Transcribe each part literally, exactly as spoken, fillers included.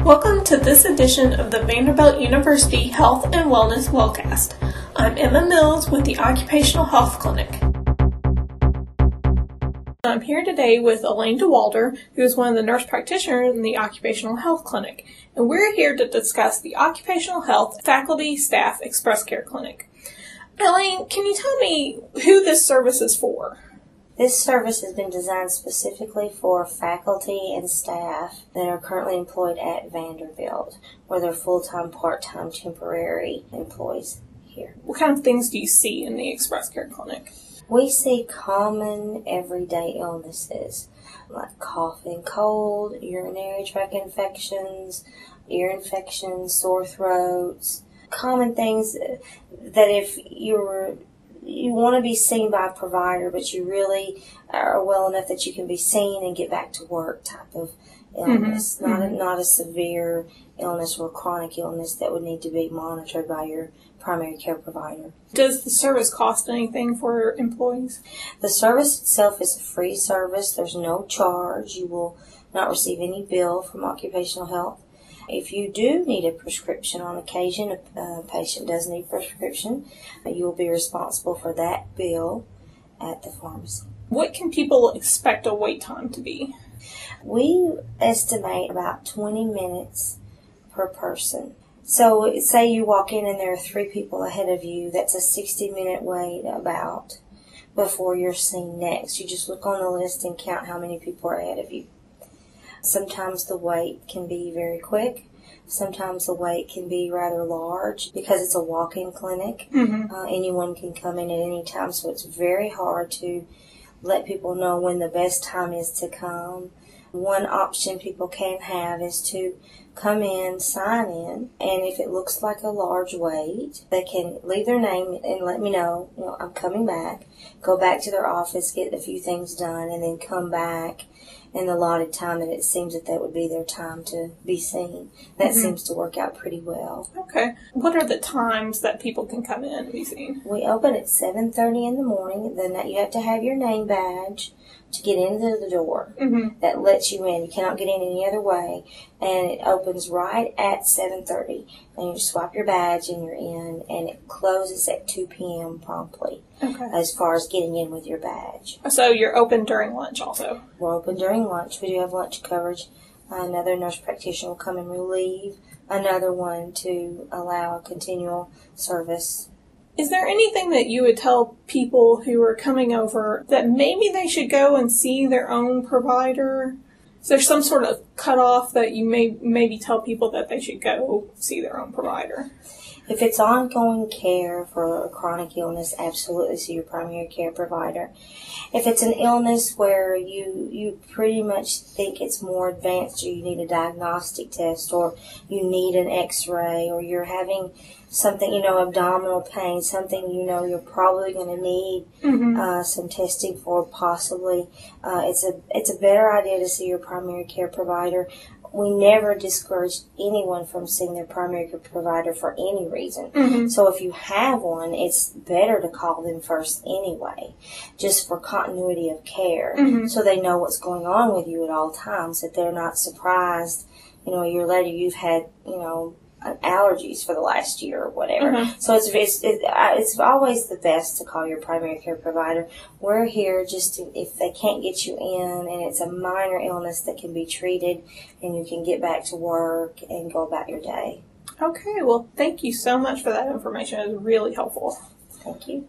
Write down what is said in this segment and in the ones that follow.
Welcome to this edition of the Vanderbilt University Health and Wellness Wellcast. I'm Emma Mills with the Occupational Health Clinic. I'm here today with Elaine DeWalder, who is one of the nurse practitioners in the Occupational Health Clinic, and we're here to discuss the Occupational Health Faculty Staff Express Care Clinic. Elaine, can you tell me who this service is for? This service has been designed specifically for faculty and staff that are currently employed at Vanderbilt, whether full-time, part-time, temporary employees here. What kind of things do you see in the Express Care Clinic? We see common everyday illnesses like cough and cold, urinary tract infections, ear infections, sore throats, common things that if you were you want to be seen by a provider, but you really are well enough that you can be seen and get back to work type of illness, mm-hmm. not a, not a severe illness or chronic illness that would need to be monitored by your primary care provider. Does the service cost anything for employees? The service itself is a free service. There's no charge. You will not receive any bill from Occupational Health. If you do need a prescription on occasion, a patient does need a prescription, you will be responsible for that bill at the pharmacy. What can people expect a wait time to be? We estimate about twenty minutes per person. So say you walk in and there are three people ahead of you, that's a sixty minute wait about before you're seen next. You just look on the list and count how many people are ahead of you. Sometimes the wait can be very quick. Sometimes the wait can be rather large because it's a walk-in clinic. Mm-hmm. Uh, anyone can come in at any time, so it's very hard to let people know when the best time is to come. One option people can have is to come in, sign in, and if it looks like a large wait, they can leave their name and let me know, you know, I'm coming back, go back to their office, get a few things done, and then come back in the allotted time that it seems that that would be their time to be seen. That mm-hmm. seems to work out pretty well. Okay. What are the times that people can come in and be seen? We open at seven thirty in the morning. Then you have to have your name badge to get into the door. Mm-hmm. That lets you in. You cannot get in any other way. And it opens right at seven thirty. And you swipe your badge and you're in. And it closes at two p.m. promptly. Okay. As far as getting in with your badge. So you're open during lunch also? We're open during lunch. We do have lunch coverage. Another nurse practitioner will come and relieve. Another one to allow a continual service. Is there anything that you would tell people who are coming over that maybe they should go and see their own provider? Is there some sort of cutoff that you may maybe tell people that they should go see their own provider? If it's ongoing care for a chronic illness, absolutely see your primary care provider. If it's an illness where you you pretty much think it's more advanced or you need a diagnostic test or you need an x-ray or you're having something, you know, abdominal pain, something you know you're probably going to need mm-hmm. uh, some testing for possibly, uh, it's a it's a better idea to see your primary care provider. We never discourage anyone from seeing their primary care provider for any reason. Mm-hmm. So if you have one, it's better to call them first anyway, just for continuity of care, mm-hmm. so they know what's going on with you at all times, that they're not surprised, you know, a year later you've had, you know, allergies for the last year or whatever. Mm-hmm. So it's it's it, it's always the best to call your primary care provider. We're here just to, if they can't get you in and it's a minor illness that can be treated and you can get back to work and go about your day. Okay, well, thank you so much for that information. It was really helpful. Thank you.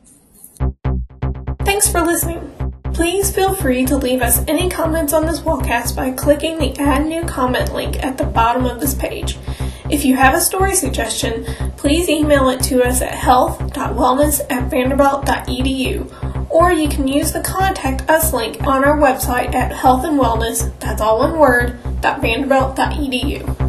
Thanks for listening. Please feel free to leave us any comments on this podcast by clicking the Add New Comment link at the bottom of this page. If you have a story suggestion, please email it to us at health dot wellness at vanderbilt dot e d u, or you can use the Contact Us link on our website at health and wellness, that's all one word, .vanderbilt dot e d u.